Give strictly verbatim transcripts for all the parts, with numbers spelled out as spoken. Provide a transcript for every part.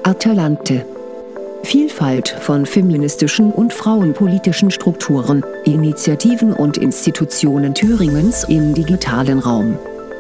Atalante. Vielfalt von feministischen und frauenpolitischen Strukturen, Initiativen und Institutionen Thüringens im digitalen Raum.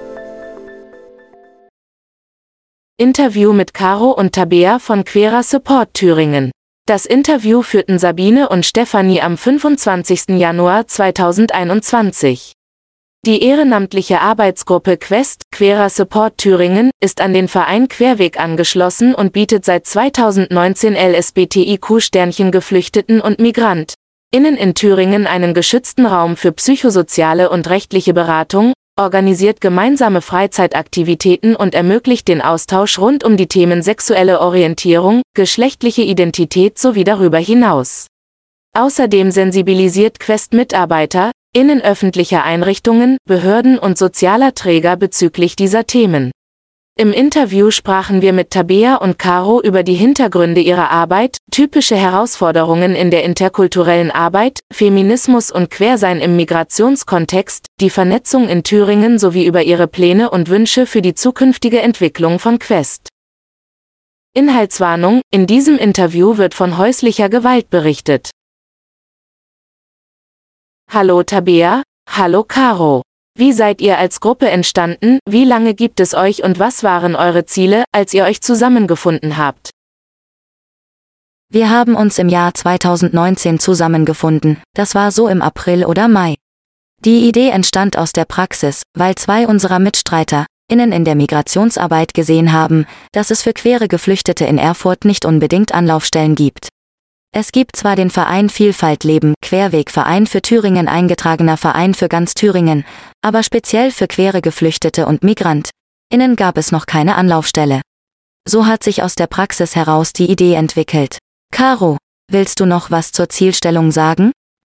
Interview mit Caro und Tabea von Queerer Support Thüringen. Das Interview führten Sabine und Stefanie am fünfundzwanzigsten Januar zweitausendeinundzwanzig. Die ehrenamtliche Arbeitsgruppe Quest, Queerer Support Thüringen, ist an den Verein Querweg angeschlossen und bietet seit zweitausendneunzehn L S B T I Q-Geflüchteten und MigrantInnen in Thüringen einen geschützten Raum für psychosoziale und rechtliche Beratung, organisiert gemeinsame Freizeitaktivitäten und ermöglicht den Austausch rund um die Themen sexuelle Orientierung, geschlechtliche Identität sowie darüber hinaus. Außerdem sensibilisiert Quest MitarbeiterInnen öffentlicher Einrichtungen, Behörden und sozialer Träger bezüglich dieser Themen. Im Interview sprachen wir mit Tabea und Caro über die Hintergründe ihrer Arbeit, typische Herausforderungen in der interkulturellen Arbeit, Feminismus und Queersein im Migrationskontext, die Vernetzung in Thüringen sowie über ihre Pläne und Wünsche für die zukünftige Entwicklung von Quest. Inhaltswarnung: In diesem Interview wird von häuslicher Gewalt berichtet. Hallo Tabea, hallo Caro. Wie seid ihr als Gruppe entstanden, wie lange gibt es euch und was waren eure Ziele, als ihr euch zusammengefunden habt? Wir haben uns im Jahr zweitausendneunzehn zusammengefunden, das war so im April oder Mai. Die Idee entstand aus der Praxis, weil zwei unserer MitstreiterInnen in der Migrationsarbeit gesehen haben, dass es für queere Geflüchtete in Erfurt nicht unbedingt Anlaufstellen gibt. Es gibt zwar den Verein Vielfalt Leben, Querweg-Verein für Thüringen, eingetragener Verein für ganz Thüringen, aber speziell für queere Geflüchtete und MigrantInnen gab es noch keine Anlaufstelle. So hat sich aus der Praxis heraus die Idee entwickelt. Caro, willst du noch was zur Zielstellung sagen?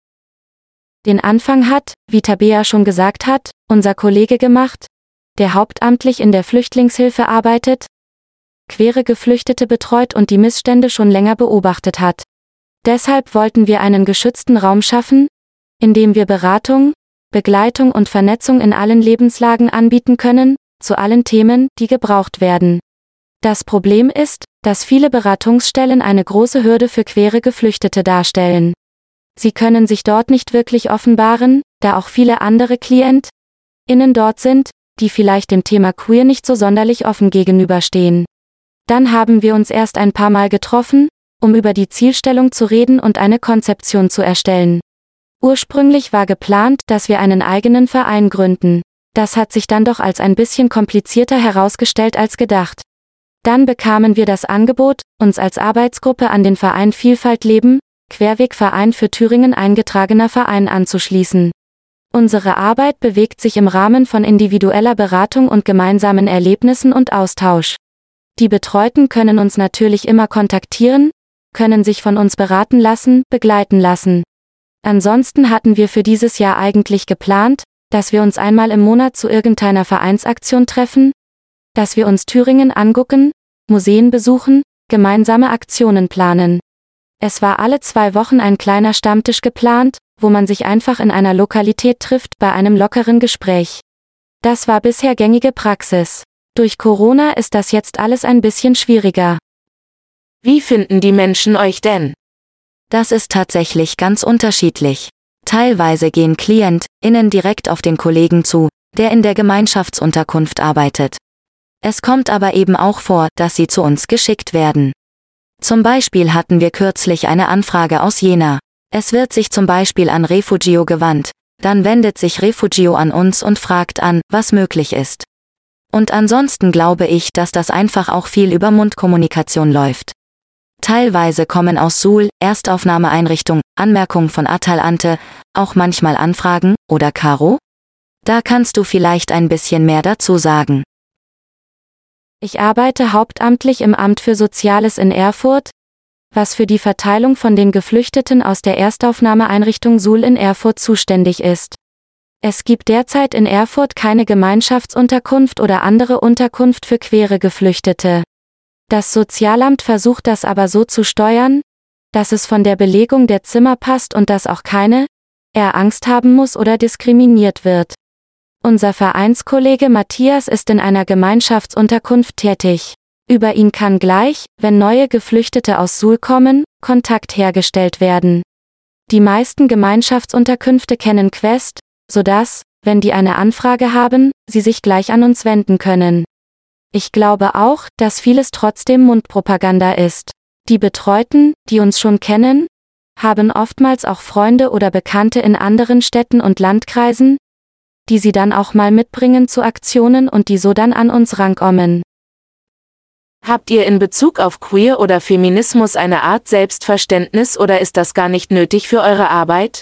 Den Anfang hat, wie Tabea schon gesagt hat, unser Kollege gemacht, der hauptamtlich in der Flüchtlingshilfe arbeitet, queere Geflüchtete betreut und die Missstände schon länger beobachtet hat. Deshalb wollten wir einen geschützten Raum schaffen, in dem wir Beratung, Begleitung und Vernetzung in allen Lebenslagen anbieten können, zu allen Themen, die gebraucht werden. Das Problem ist, dass viele Beratungsstellen eine große Hürde für queere Geflüchtete darstellen. Sie können sich dort nicht wirklich offenbaren, da auch viele andere KlientInnen dort sind, die vielleicht dem Thema Queer nicht so sonderlich offen gegenüberstehen. Dann haben wir uns erst ein paar Mal getroffen, um über die Zielstellung zu reden und eine Konzeption zu erstellen. Ursprünglich war geplant, dass wir einen eigenen Verein gründen. Das hat sich dann doch als ein bisschen komplizierter herausgestellt als gedacht. Dann bekamen wir das Angebot, uns als Arbeitsgruppe an den Verein Vielfalt Leben, Querweg-Verein für Thüringen eingetragener Verein anzuschließen. Unsere Arbeit bewegt sich im Rahmen von individueller Beratung und gemeinsamen Erlebnissen und Austausch. Die Betreuten können uns natürlich immer kontaktieren, können sich von uns beraten lassen, begleiten lassen. Ansonsten hatten wir für dieses Jahr eigentlich geplant, dass wir uns einmal im Monat zu irgendeiner Vereinsaktion treffen, dass wir uns Thüringen angucken, Museen besuchen, gemeinsame Aktionen planen. Es war alle zwei Wochen ein kleiner Stammtisch geplant, wo man sich einfach in einer Lokalität trifft bei einem lockeren Gespräch. Das war bisher gängige Praxis. Durch Corona ist das jetzt alles ein bisschen schwieriger. Wie finden die Menschen euch denn? Das ist tatsächlich ganz unterschiedlich. Teilweise gehen KlientInnen direkt auf den Kollegen zu, der in der Gemeinschaftsunterkunft arbeitet. Es kommt aber eben auch vor, dass sie zu uns geschickt werden. Zum Beispiel hatten wir kürzlich eine Anfrage aus Jena. Es wird sich zum Beispiel an Refugio gewandt, dann wendet sich Refugio an uns und fragt an, was möglich ist. Und ansonsten glaube ich, dass das einfach auch viel über Mundkommunikation läuft. Teilweise kommen aus Suhl, Erstaufnahmeeinrichtung, Anmerkung von Atalante, auch manchmal Anfragen, oder Caro? Da kannst du vielleicht ein bisschen mehr dazu sagen. Ich arbeite hauptamtlich im Amt für Soziales in Erfurt, was für die Verteilung von den Geflüchteten aus der Erstaufnahmeeinrichtung Suhl in Erfurt zuständig ist. Es gibt derzeit in Erfurt keine Gemeinschaftsunterkunft oder andere Unterkunft für queere Geflüchtete. Das Sozialamt versucht das aber so zu steuern, dass es von der Belegung der Zimmer passt und dass auch keine, er Angst haben muss oder diskriminiert wird. Unser Vereinskollege Matthias ist in einer Gemeinschaftsunterkunft tätig. Über ihn kann gleich, wenn neue Geflüchtete aus Suhl kommen, Kontakt hergestellt werden. Die meisten Gemeinschaftsunterkünfte kennen Quest, sodass, wenn die eine Anfrage haben, sie sich gleich an uns wenden können. Ich glaube auch, dass vieles trotzdem Mundpropaganda ist. Die Betreuten, die uns schon kennen, haben oftmals auch Freunde oder Bekannte in anderen Städten und Landkreisen, die sie dann auch mal mitbringen zu Aktionen und die so dann an uns rankommen. Habt ihr in Bezug auf Queer oder Feminismus eine Art Selbstverständnis oder ist das gar nicht nötig für eure Arbeit?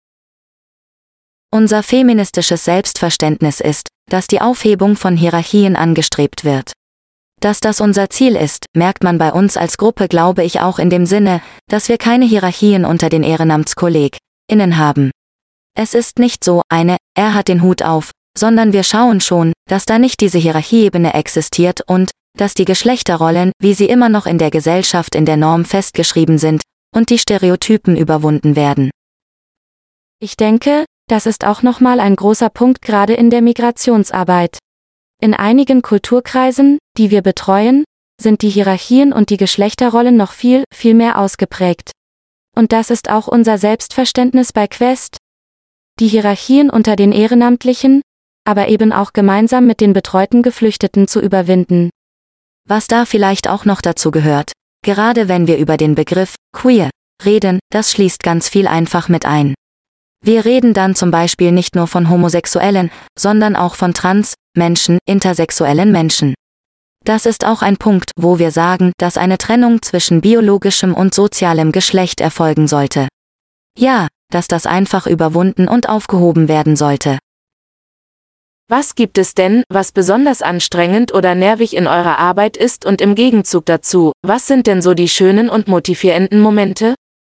Unser feministisches Selbstverständnis ist, dass die Aufhebung von Hierarchien angestrebt wird. Dass das unser Ziel ist, merkt man bei uns als Gruppe, glaube ich, auch in dem Sinne, dass wir keine Hierarchien unter den EhrenamtskollegInnen haben. Es ist nicht so, eine, er hat den Hut auf, sondern wir schauen schon, dass da nicht diese Hierarchieebene existiert und, dass die Geschlechterrollen, wie sie immer noch in der Gesellschaft in der Norm festgeschrieben sind, und die Stereotypen überwunden werden. Ich denke, das ist auch nochmal ein großer Punkt gerade in der Migrationsarbeit. In einigen Kulturkreisen, die wir betreuen, sind die Hierarchien und die Geschlechterrollen noch viel, viel mehr ausgeprägt. Und das ist auch unser Selbstverständnis bei Quest. Die Hierarchien unter den Ehrenamtlichen, aber eben auch gemeinsam mit den betreuten Geflüchteten zu überwinden. Was da vielleicht auch noch dazu gehört, gerade wenn wir über den Begriff queer reden, das schließt ganz viel einfach mit ein. Wir reden dann zum Beispiel nicht nur von Homosexuellen, sondern auch von Trans-Menschen, intersexuellen Menschen. Das ist auch ein Punkt, wo wir sagen, dass eine Trennung zwischen biologischem und sozialem Geschlecht erfolgen sollte. Ja, dass das einfach überwunden und aufgehoben werden sollte. Was gibt es denn, was besonders anstrengend oder nervig in eurer Arbeit ist und im Gegenzug dazu, was sind denn so die schönen und motivierenden Momente?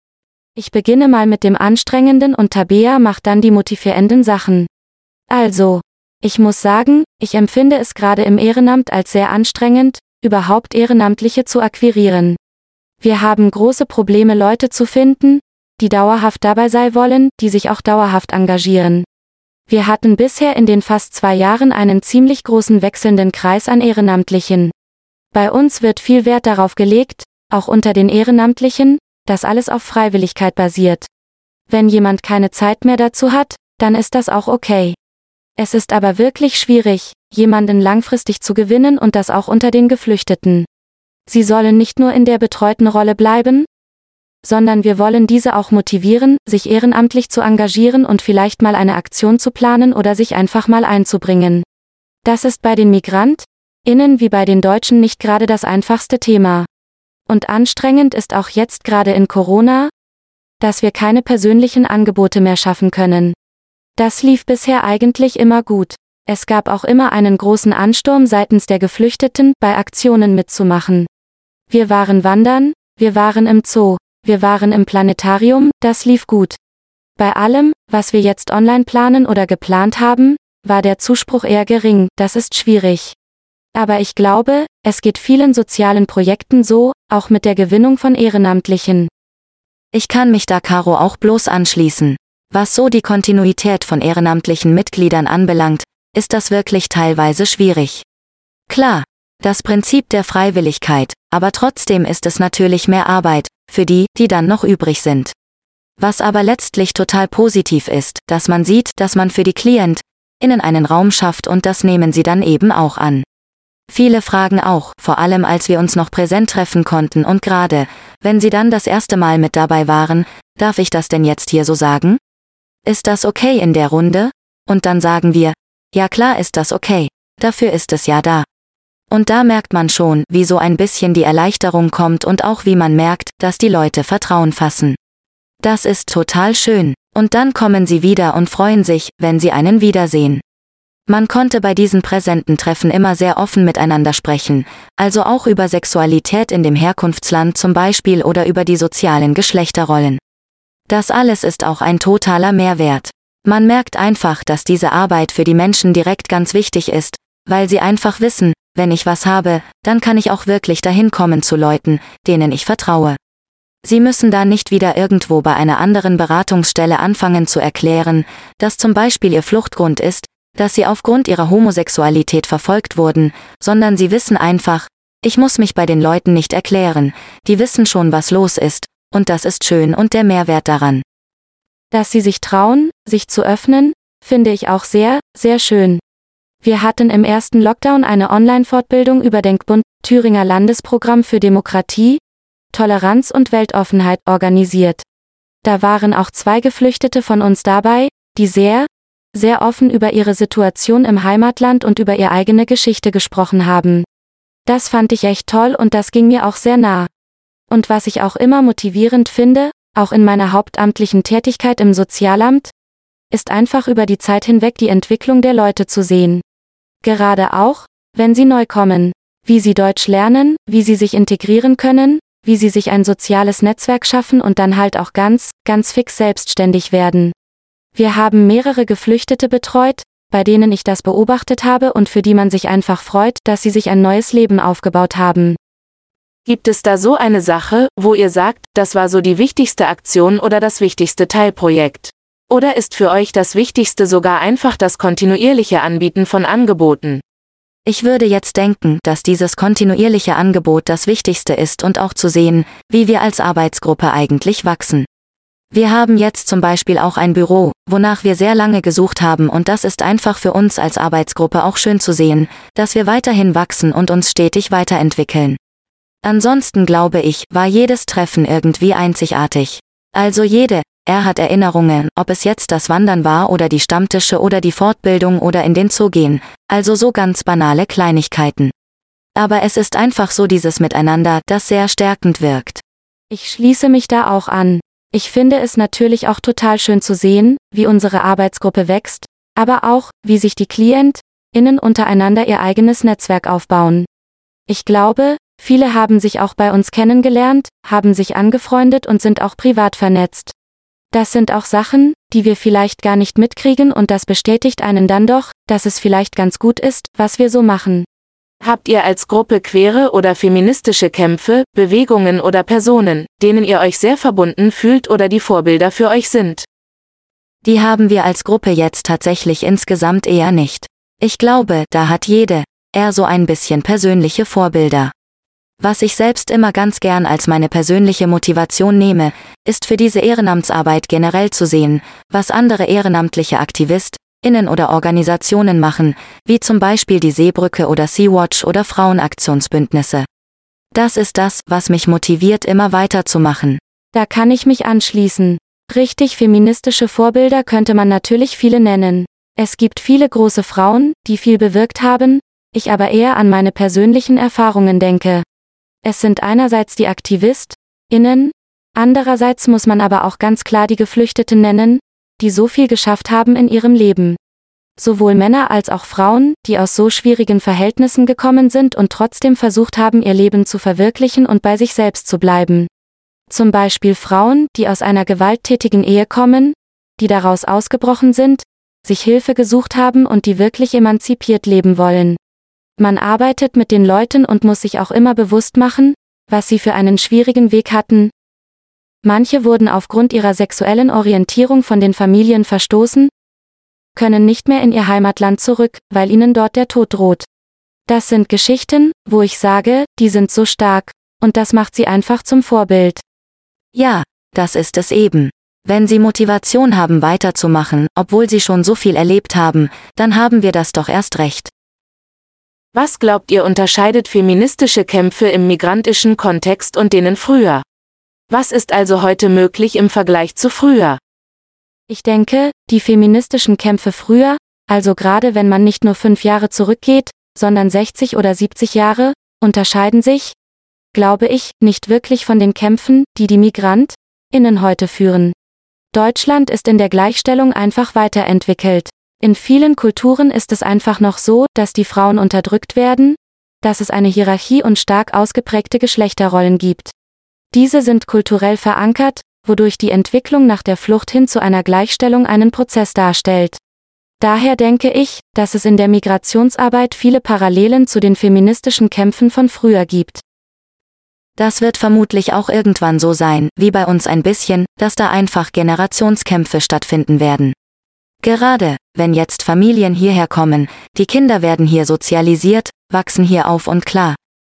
Ich beginne mal mit dem Anstrengenden und Tabea macht dann die motivierenden Sachen. Also, ich muss sagen, ich empfinde es gerade im Ehrenamt als sehr anstrengend, überhaupt Ehrenamtliche zu akquirieren. Wir haben große Probleme, Leute zu finden, die dauerhaft dabei sein wollen, die sich auch dauerhaft engagieren. Wir hatten bisher in den fast zwei Jahren einen ziemlich großen wechselnden Kreis an Ehrenamtlichen. Bei uns wird viel Wert darauf gelegt, auch unter den Ehrenamtlichen, dass alles auf Freiwilligkeit basiert. Wenn jemand keine Zeit mehr dazu hat, dann ist das auch okay. Es ist aber wirklich schwierig, jemanden langfristig zu gewinnen und das auch unter den Geflüchteten. Sie sollen nicht nur in der betreuten Rolle bleiben, sondern wir wollen diese auch motivieren, sich ehrenamtlich zu engagieren und vielleicht mal eine Aktion zu planen oder sich einfach mal einzubringen. Das ist bei den MigrantInnen wie bei den Deutschen nicht gerade das einfachste Thema. Und anstrengend ist auch jetzt gerade in Corona, dass wir keine persönlichen Angebote mehr schaffen können. Das lief bisher eigentlich immer gut. Es gab auch immer einen großen Ansturm seitens der Geflüchteten, bei Aktionen mitzumachen. Wir waren wandern, wir waren im Zoo, wir waren im Planetarium, das lief gut. Bei allem, was wir jetzt online planen oder geplant haben, war der Zuspruch eher gering, das ist schwierig. Aber ich glaube, es geht vielen sozialen Projekten so, auch mit der Gewinnung von Ehrenamtlichen. Ich kann mich da Caro auch bloß anschließen. Was so die Kontinuität von ehrenamtlichen Mitgliedern anbelangt, ist das wirklich teilweise schwierig. Klar, das Prinzip der Freiwilligkeit, aber trotzdem ist es natürlich mehr Arbeit, für die, die dann noch übrig sind. Was aber letztlich total positiv ist, dass man sieht, dass man für die KlientInnen einen Raum schafft und das nehmen sie dann eben auch an. Viele fragen auch, vor allem als wir uns noch präsent treffen konnten und gerade, wenn sie dann das erste Mal mit dabei waren, darf ich das denn jetzt hier so sagen? Ist das okay in der Runde? Und dann sagen wir, ja klar ist das okay, dafür ist es ja da. Und da merkt man schon, wie so ein bisschen die Erleichterung kommt und auch wie man merkt, dass die Leute Vertrauen fassen. Das ist total schön. Und dann kommen sie wieder und freuen sich, wenn sie einen wiedersehen. Man konnte bei diesen präsenten Treffen immer sehr offen miteinander sprechen, also auch über Sexualität in dem Herkunftsland zum Beispiel oder über die sozialen Geschlechterrollen. Das alles ist auch ein totaler Mehrwert. Man merkt einfach, dass diese Arbeit für die Menschen direkt ganz wichtig ist, weil sie einfach wissen, wenn ich was habe, dann kann ich auch wirklich dahin kommen zu Leuten, denen ich vertraue. Sie müssen da nicht wieder irgendwo bei einer anderen Beratungsstelle anfangen zu erklären, dass zum Beispiel ihr Fluchtgrund ist, dass sie aufgrund ihrer Homosexualität verfolgt wurden, sondern sie wissen einfach, Ich muss mich bei den Leuten nicht erklären, die wissen schon, was los ist, und das ist schön und der Mehrwert daran. Dass sie sich trauen, sich zu öffnen, finde ich auch sehr, sehr schön. Wir hatten im ersten Lockdown eine Online-Fortbildung über Denkbund, Thüringer Landesprogramm für Demokratie, Toleranz und Weltoffenheit organisiert. Da waren auch zwei Geflüchtete von uns dabei, die sehr, sehr offen über ihre Situation im Heimatland und über ihre eigene Geschichte gesprochen haben. Das fand ich echt toll und das ging mir auch sehr nah. Und was ich auch immer motivierend finde, auch in meiner hauptamtlichen Tätigkeit im Sozialamt, ist einfach über die Zeit hinweg die Entwicklung der Leute zu sehen. Gerade auch, wenn sie neu kommen, wie sie Deutsch lernen, wie sie sich integrieren können, wie sie sich ein soziales Netzwerk schaffen und dann halt auch ganz, ganz fix selbstständig werden. Wir haben mehrere Geflüchtete betreut, bei denen ich das beobachtet habe und für die man sich einfach freut, dass sie sich ein neues Leben aufgebaut haben. Gibt es da so eine Sache, wo ihr sagt, das war so die wichtigste Aktion oder das wichtigste Teilprojekt? Oder ist für euch das Wichtigste sogar einfach das kontinuierliche Anbieten von Angeboten? Ich würde jetzt denken, dass dieses kontinuierliche Angebot das Wichtigste ist und auch zu sehen, wie wir als Arbeitsgruppe eigentlich wachsen. Wir haben jetzt zum Beispiel auch ein Büro, wonach wir sehr lange gesucht haben und das ist einfach für uns als Arbeitsgruppe auch schön zu sehen, dass wir weiterhin wachsen und uns stetig weiterentwickeln. Ansonsten glaube ich, war jedes Treffen irgendwie einzigartig. Also jede, er hat Erinnerungen, ob es jetzt das Wandern war oder die Stammtische oder die Fortbildung oder in den Zoo gehen, also so ganz banale Kleinigkeiten. Aber es ist einfach so dieses Miteinander, das sehr stärkend wirkt. Ich schließe mich da auch an. Ich finde es natürlich auch total schön zu sehen, wie unsere Arbeitsgruppe wächst, aber auch, wie sich die KlientInnen untereinander ihr eigenes Netzwerk aufbauen. Ich glaube, viele haben sich auch bei uns kennengelernt, haben sich angefreundet und sind auch privat vernetzt. Das sind auch Sachen, die wir vielleicht gar nicht mitkriegen und das bestätigt einen dann doch, dass es vielleicht ganz gut ist, was wir so machen. Habt ihr als Gruppe queere oder feministische Kämpfe, Bewegungen oder Personen, denen ihr euch sehr verbunden fühlt oder die Vorbilder für euch sind? Die haben wir als Gruppe jetzt tatsächlich insgesamt eher nicht. Ich glaube, da hat jede, eher so ein bisschen persönliche Vorbilder. Was ich selbst immer ganz gern als meine persönliche Motivation nehme, ist für diese Ehrenamtsarbeit generell zu sehen, was andere ehrenamtliche AktivistInnen oder Organisationen machen, wie zum Beispiel die Seebrücke oder Sea-Watch oder Frauenaktionsbündnisse. Das ist das, was mich motiviert, immer weiterzumachen. Da kann ich mich anschließen. Richtig feministische Vorbilder könnte man natürlich viele nennen. Es gibt viele große Frauen, die viel bewirkt haben, ich aber eher an meine persönlichen Erfahrungen denke. Es sind einerseits die AktivistInnen, andererseits muss man aber auch ganz klar die Geflüchteten nennen, die so viel geschafft haben in ihrem Leben. Sowohl Männer als auch Frauen, die aus so schwierigen Verhältnissen gekommen sind und trotzdem versucht haben, ihr Leben zu verwirklichen und bei sich selbst zu bleiben. Zum Beispiel Frauen, die aus einer gewalttätigen Ehe kommen, die daraus ausgebrochen sind, sich Hilfe gesucht haben und die wirklich emanzipiert leben wollen. Man arbeitet mit den Leuten und muss sich auch immer bewusst machen, was sie für einen schwierigen Weg hatten. Manche wurden aufgrund ihrer sexuellen Orientierung von den Familien verstoßen, können nicht mehr in ihr Heimatland zurück, weil ihnen dort der Tod droht. Das sind Geschichten, wo ich sage, die sind so stark, und das macht sie einfach zum Vorbild. Ja, das ist es eben. Wenn sie Motivation haben weiterzumachen, obwohl sie schon so viel erlebt haben, dann haben wir das doch erst recht. Was glaubt ihr unterscheidet feministische Kämpfe im migrantischen Kontext und denen früher? Was ist also heute möglich im Vergleich zu früher? Ich denke, die feministischen Kämpfe früher, also gerade wenn man nicht nur fünf Jahre zurückgeht, sondern sechzig oder siebzig Jahre, unterscheiden sich, glaube ich, nicht wirklich von den Kämpfen, die die MigrantInnen heute führen. Deutschland ist in der Gleichstellung einfach weiterentwickelt. In vielen Kulturen ist es einfach noch so, dass die Frauen unterdrückt werden, dass es eine Hierarchie und stark ausgeprägte Geschlechterrollen gibt. Diese sind kulturell verankert, wodurch die Entwicklung nach der Flucht hin zu einer Gleichstellung einen Prozess darstellt. Daher denke ich, dass es in der Migrationsarbeit viele Parallelen zu den feministischen Kämpfen von früher gibt. Das wird vermutlich auch irgendwann so sein, wie bei uns ein bisschen, dass da einfach Generationskämpfe stattfinden werden. Gerade, wenn jetzt Familien hierher kommen, die Kinder werden hier sozialisiert, wachsen hier auf und klar,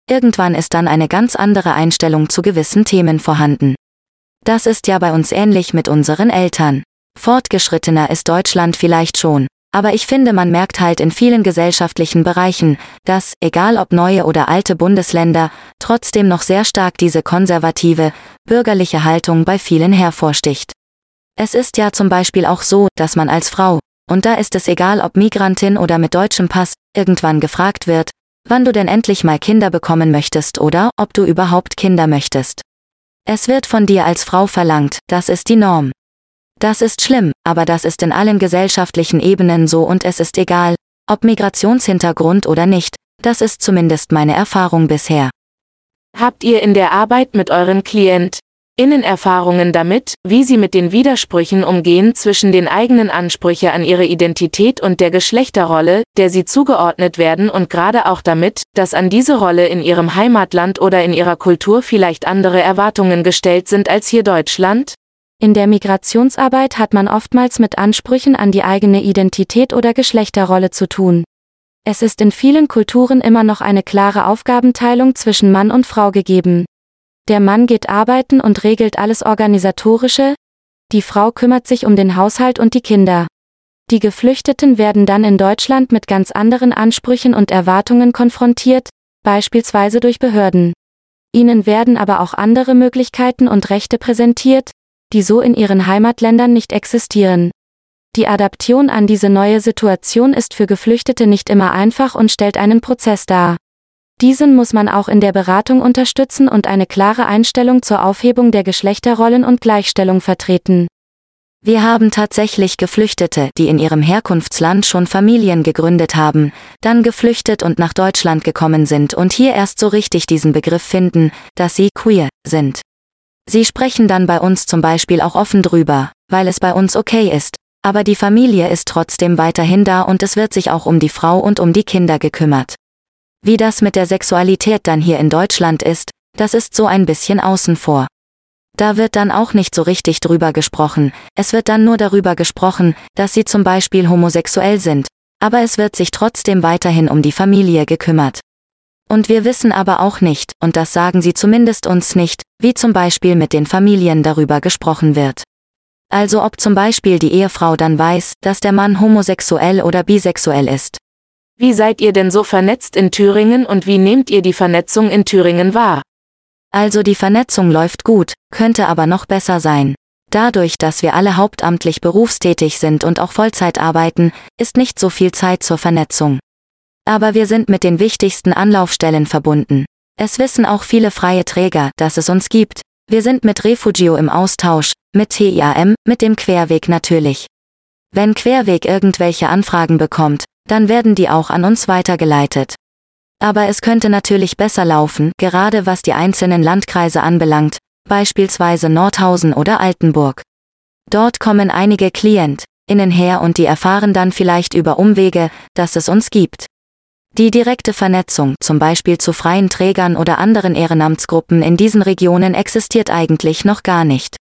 irgendwann ist dann eine ganz andere Einstellung zu gewissen Themen vorhanden. Das ist ja bei uns ähnlich mit unseren Eltern. Fortgeschrittener ist Deutschland vielleicht schon, aber ich finde, man merkt halt in vielen gesellschaftlichen Bereichen, dass, egal ob neue oder alte Bundesländer, trotzdem noch sehr stark diese konservative, bürgerliche Haltung bei vielen hervorsticht. Es ist ja zum Beispiel auch so, dass man als Frau, und da ist es egal ob Migrantin oder mit deutschem Pass, irgendwann gefragt wird, wann du denn endlich mal Kinder bekommen möchtest oder ob du überhaupt Kinder möchtest. Es wird von dir als Frau verlangt, das ist die Norm. Das ist schlimm, aber das ist in allen gesellschaftlichen Ebenen so und es ist egal, ob Migrationshintergrund oder nicht, das ist zumindest meine Erfahrung bisher. Habt ihr in der Arbeit mit euren KlientInnen Erfahrungen damit, wie sie mit den Widersprüchen umgehen zwischen den eigenen Ansprüchen an ihre Identität und der Geschlechterrolle, der sie zugeordnet werden und gerade auch damit, dass an diese Rolle in ihrem Heimatland oder in ihrer Kultur vielleicht andere Erwartungen gestellt sind als hier Deutschland? In der Migrationsarbeit hat man oftmals mit Ansprüchen an die eigene Identität oder Geschlechterrolle zu tun. Es ist in vielen Kulturen immer noch eine klare Aufgabenteilung zwischen Mann und Frau gegeben. Der Mann geht arbeiten und regelt alles Organisatorische, die Frau kümmert sich um den Haushalt und die Kinder. Die Geflüchteten werden dann in Deutschland mit ganz anderen Ansprüchen und Erwartungen konfrontiert, beispielsweise durch Behörden. Ihnen werden aber auch andere Möglichkeiten und Rechte präsentiert, die so in ihren Heimatländern nicht existieren. Die Adaption an diese neue Situation ist für Geflüchtete nicht immer einfach und stellt einen Prozess dar. Diesen muss man auch in der Beratung unterstützen und eine klare Einstellung zur Aufhebung der Geschlechterrollen und Gleichstellung vertreten. Wir haben tatsächlich Geflüchtete, die in ihrem Herkunftsland schon Familien gegründet haben, dann geflüchtet und nach Deutschland gekommen sind und hier erst so richtig diesen Begriff finden, dass sie queer sind. Sie sprechen dann bei uns zum Beispiel auch offen drüber, weil es bei uns okay ist, aber die Familie ist trotzdem weiterhin da und es wird sich auch um die Frau und um die Kinder gekümmert. Wie das mit der Sexualität dann hier in Deutschland ist, das ist so ein bisschen außen vor. Da wird dann auch nicht so richtig drüber gesprochen, es wird dann nur darüber gesprochen, dass sie zum Beispiel homosexuell sind, aber es wird sich trotzdem weiterhin um die Familie gekümmert. Und wir wissen aber auch nicht, und das sagen sie zumindest uns nicht, wie zum Beispiel mit den Familien darüber gesprochen wird. Also ob zum Beispiel die Ehefrau dann weiß, dass der Mann homosexuell oder bisexuell ist. Wie seid ihr denn so vernetzt in Thüringen und wie nehmt ihr die Vernetzung in Thüringen wahr? Also die Vernetzung läuft gut, könnte aber noch besser sein. Dadurch, dass wir alle hauptamtlich berufstätig sind und auch Vollzeit arbeiten, ist nicht so viel Zeit zur Vernetzung. Aber wir sind mit den wichtigsten Anlaufstellen verbunden. Es wissen auch viele freie Träger, dass es uns gibt. Wir sind mit Refugio im Austausch, mit T I A M, mit dem Querweg natürlich. Wenn Querweg irgendwelche Anfragen bekommt, dann werden die auch an uns weitergeleitet. Aber es könnte natürlich besser laufen, gerade was die einzelnen Landkreise anbelangt, beispielsweise Nordhausen oder Altenburg. Dort kommen einige KlientInnen her und die erfahren dann vielleicht über Umwege, dass es uns gibt. Die direkte Vernetzung, zum Beispiel zu freien Trägern oder anderen Ehrenamtsgruppen in diesen Regionen, existiert eigentlich noch gar nicht.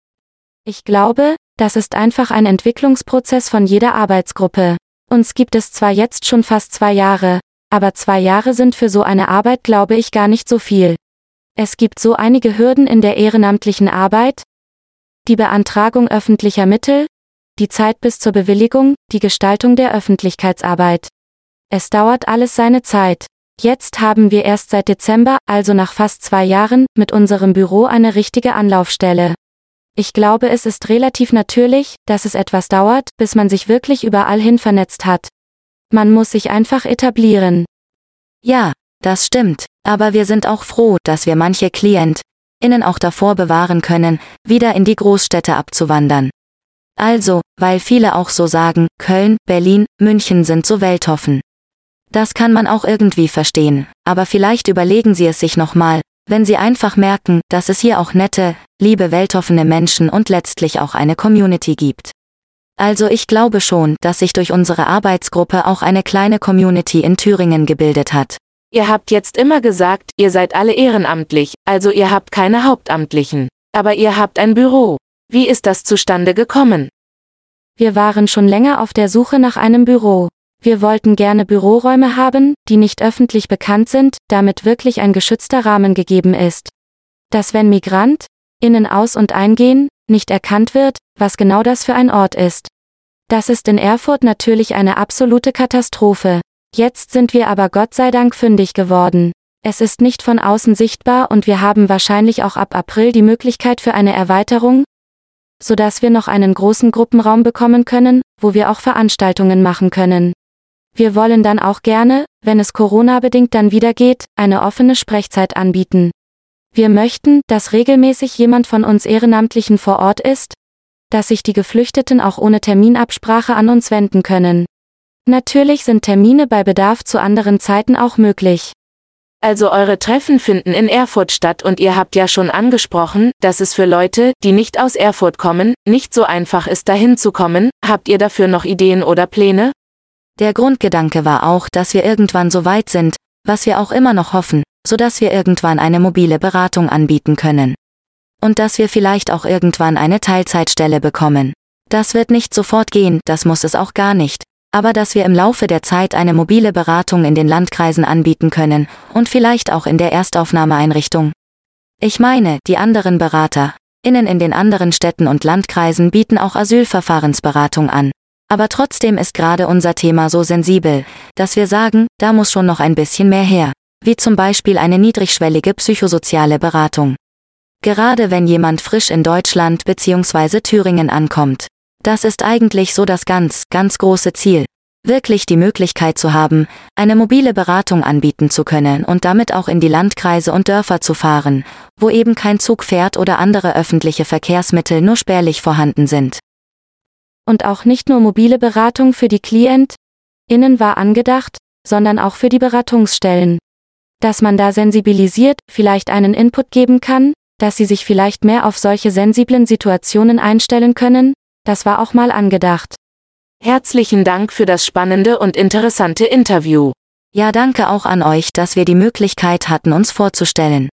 Ich glaube, das ist einfach ein Entwicklungsprozess von jeder Arbeitsgruppe. Uns gibt es zwar jetzt schon fast zwei Jahre, aber zwei Jahre sind für so eine Arbeit, glaube ich, gar nicht so viel. Es gibt so einige Hürden in der ehrenamtlichen Arbeit: die Beantragung öffentlicher Mittel, die Zeit bis zur Bewilligung, die Gestaltung der Öffentlichkeitsarbeit. Es dauert alles seine Zeit. Jetzt haben wir erst seit Dezember, also nach fast zwei Jahren, mit unserem Büro eine richtige Anlaufstelle. Ich glaube, es ist relativ natürlich, dass es etwas dauert, bis man sich wirklich überall hin vernetzt hat. Man muss sich einfach etablieren. Ja, das stimmt, aber wir sind auch froh, dass wir manche KlientInnen auch davor bewahren können, wieder in die Großstädte abzuwandern. Also, weil viele auch so sagen, Köln, Berlin, München sind so weltoffen. Das kann man auch irgendwie verstehen, aber vielleicht überlegen Sie es sich nochmal, wenn Sie einfach merken, dass es hier auch nette, liebe, weltoffene Menschen und letztlich auch eine Community gibt. Also ich glaube schon, dass sich durch unsere Arbeitsgruppe auch eine kleine Community in Thüringen gebildet hat. Ihr habt jetzt immer gesagt, ihr seid alle ehrenamtlich, also ihr habt keine Hauptamtlichen. Aber ihr habt ein Büro. Wie ist das zustande gekommen? Wir waren schon länger auf der Suche nach einem Büro. Wir wollten gerne Büroräume haben, die nicht öffentlich bekannt sind, damit wirklich ein geschützter Rahmen gegeben ist. Dass wenn Migrant, innen aus- und eingehen, nicht erkannt wird, was genau das für ein Ort ist. Das ist in Erfurt natürlich eine absolute Katastrophe. Jetzt sind wir aber Gott sei Dank fündig geworden. Es ist nicht von außen sichtbar und wir haben wahrscheinlich auch ab April die Möglichkeit für eine Erweiterung, sodass wir noch einen großen Gruppenraum bekommen können, wo wir auch Veranstaltungen machen können. Wir wollen dann auch gerne, wenn es Corona-bedingt dann wieder geht, eine offene Sprechzeit anbieten. Wir möchten, dass regelmäßig jemand von uns Ehrenamtlichen vor Ort ist, dass sich die Geflüchteten auch ohne Terminabsprache an uns wenden können. Natürlich sind Termine bei Bedarf zu anderen Zeiten auch möglich. Also eure Treffen finden in Erfurt statt und ihr habt ja schon angesprochen, dass es für Leute, die nicht aus Erfurt kommen, nicht so einfach ist, dahin zu kommen. Habt ihr dafür noch Ideen oder Pläne? Der Grundgedanke war auch, dass wir irgendwann so weit sind, was wir auch immer noch hoffen, sodass wir irgendwann eine mobile Beratung anbieten können. Und dass wir vielleicht auch irgendwann eine Teilzeitstelle bekommen. Das wird nicht sofort gehen, das muss es auch gar nicht, aber dass wir im Laufe der Zeit eine mobile Beratung in den Landkreisen anbieten können und vielleicht auch in der Erstaufnahmeeinrichtung. Ich meine, die anderen Berater, innen in den anderen Städten und Landkreisen bieten auch Asylverfahrensberatung an. Aber trotzdem ist gerade unser Thema so sensibel, dass wir sagen, da muss schon noch ein bisschen mehr her, wie zum Beispiel eine niedrigschwellige psychosoziale Beratung. Gerade wenn jemand frisch in Deutschland bzw. Thüringen ankommt. Das ist eigentlich so das ganz, ganz große Ziel. Wirklich die Möglichkeit zu haben, eine mobile Beratung anbieten zu können und damit auch in die Landkreise und Dörfer zu fahren, wo eben kein Zug fährt oder andere öffentliche Verkehrsmittel nur spärlich vorhanden sind. Und auch nicht nur mobile Beratung für die KlientInnen war angedacht, sondern auch für die Beratungsstellen. Dass man da sensibilisiert, vielleicht einen Input geben kann, dass sie sich vielleicht mehr auf solche sensiblen Situationen einstellen können, das war auch mal angedacht. Herzlichen Dank für das spannende und interessante Interview. Ja, danke auch an euch, dass wir die Möglichkeit hatten, uns vorzustellen.